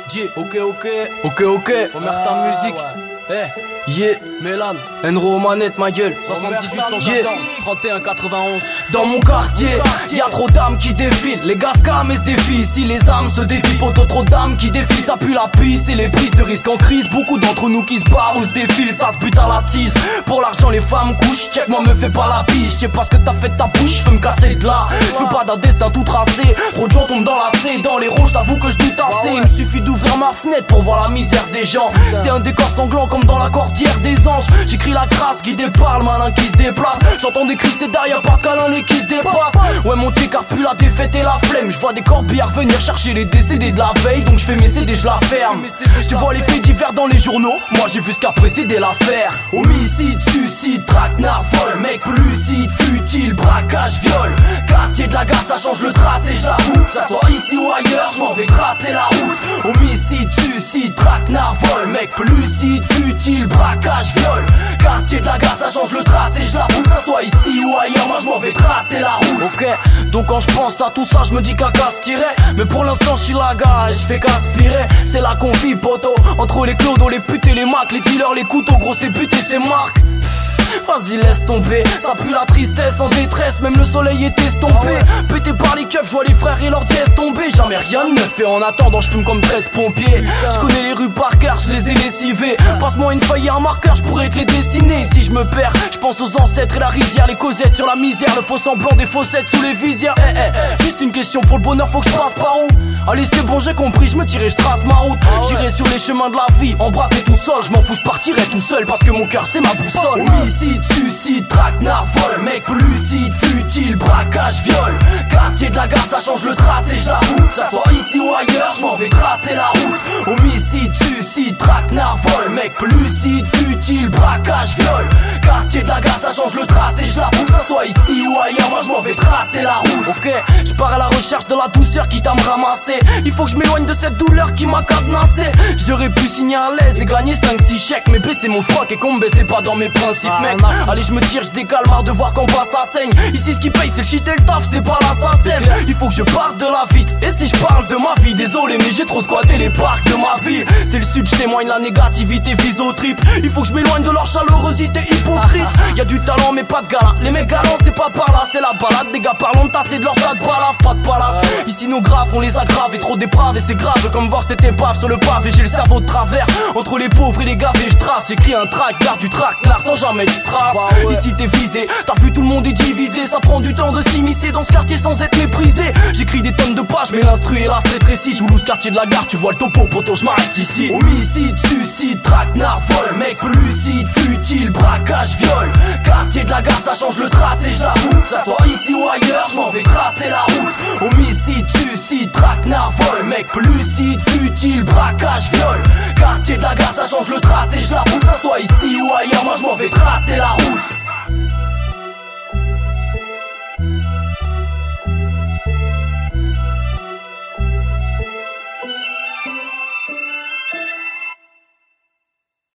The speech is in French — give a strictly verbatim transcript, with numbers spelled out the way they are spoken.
J, ok, ok, ok, ok, remercie ta musique. Eh, yeah, Mélan, Enro aux manettes, ma gueule. soixante-dix-huit cent quatorze, trente et un quatre-vingt-onze. Dans mon quartier, y'a trop d'âmes qui défilent. Les gars scam et se défient, ici les âmes se défient. Photo trop d'âmes qui défilent, ça pue la pisse et les prises de risque en crise. Beaucoup d'entre nous qui se barrent ou se défilent, ça se bute à la tise. Pour l'argent les femmes couchent, check moi me fais pas la biche. Je sais pas ce que t'as fait de ta bouche, je veux me casser de là. Je veux pas d'un destin tout tracé. Trop de gens tombent dans la C, dans les ronds, j't'avoue que je doute assez. Il me suffit d'ouvrir ma fenêtre pour voir la misère des gens. C'est un décor sanglant comme dans la cordillère des anges. J'écris la grâce, guidé par le malin qui se déplace. J'entends des cris, c'est derrière pas de câlin, les qui se dépassent. Ouais mon car pue la défaite et la flemme. Je vois des corbillards venir chercher les décédés de la veille. Donc je fais mes C D, je la ferme. Tu vois les faits divers dans les journaux. Moi j'ai vu ce qu'a précédé l'affaire. Homicide, suicide, traquenard, vol. Mec lucide, futile, braquage, viol. Quartier de la gare, ça change le tracé, je la roule. Que ça soit ici ou ailleurs, je m'en vais tracer la route. Homicide, suicide, traquenard, vol. Mec lucide, futile, braquage, viol. Quartier de la gare, ça change le tracé, je la roule. Que ça soit ici ou ailleurs, moi je m'en vais tracer la route. Ok, donc quand je pense à tout ça, je me dis qu'à casse tirer. Mais pour l'instant, je suis la gare et je fais qu'aspirer. C'est là qu'on vit, poteau. Entre les clodos, les putes et les macs, les dealers, les couteaux, gros, c'est but et c'est marque. Vas-y laisse tomber, ça pue la tristesse en détresse, même le soleil est estompé. Pété par les keufs, je vois les frères et leurs dièses tomber. Jamais rien ne me fait en attendant, je fume comme treize pompiers. Je connais les rues par cœur, je les ai lessivées. Passe-moi une feuille et un marqueur, je pourrais te les dessiner. Si je me perds, je pense aux ancêtres et la rizière. Les causettes sur la misère, le faux semblant des faussettes sous les visières. Eh eh, eh, juste une question pour le bonheur, faut que je passe par où? Allez c'est bon j'ai compris, je me tirais, je trace ma route. J'irai sur les chemins de la vie, embrasser tout seul. Je m'en fous, je partirai tout seul parce que mon cœur c'est ma boussole. Homicide, suicide, traquenard, vol. Mec lucide, futile, braquage, viol. Quartier de la gare, ça change le tracé, je la roule. Que ça soit ici ou ailleurs, je m'en vais tracer la route. Homicide, suicide, traquenard, vol. Mec lucide, futile, braquage, viol. Quartier de la gare, ça change le tracé, je la roule. Que ça soit ici ou ailleurs, moi je m'en vais tracer la route. Ok, je pars à la recherche de la douceur qui t'a me ramassé. Il faut que je m'éloigne de cette douleur qui m'a cadenassé. J'aurais pu signer à l'aise et gagner cinq six chèques. Mais baisser mon froc et qu'on me baissait pas dans mes principes, mec. Allez je me tire, je décale, marre de voir qu'on passe à saigne. Ici ce qui paye c'est le shit et le taf, c'est pas l'assassin. Il faut que je parte de la vite. Et si je parle de ma vie, désolé mais j'ai trop squatté les parcs de ma ville. C'est le sud, je témoigne la négativité vise au trip. Il faut que je m'éloigne de leur chalorosité hypocrite. Y'a du talent mais pas de gala. Les mecs galants c'est pas par là, c'est la balade. Des gars parlons de tasser de leur tas de balafres, pas de palace. Ici nos graves on les aggrave et trop dépravés c'est grave. Comme voir cette épave sur le pavé, j'ai le cerveau de travers. Entre les pauvres et les gavés je trace. J'écris un track, garde du track, là sans jamais de trace. Bah ouais. Ici t'es visé, t'as vu tout le monde est divisé. Ça prend du temps de s'immiscer dans ce quartier sans être méprisé. J'écris des tonnes de pages mais l'instru est là c'est rétréci. Toulouse quartier de la gare, tu vois le topo, poto j'm'arrête ici. Homicide, suicide, traquenard, vol. Mec lucide, futile, braquage, viol. Quartier de la gare ça change le tracé, je la roule. Que ça soit ici ou ailleurs, j'm'en vais tracer la route. Homicide, suicide, traquenard, vol. Mec lucide, futile, braquage, viol. Quartier de la gare ça change le tracé, je la roule. Que ça soit ici ou ailleurs, moi j'm'en vais tracer la route.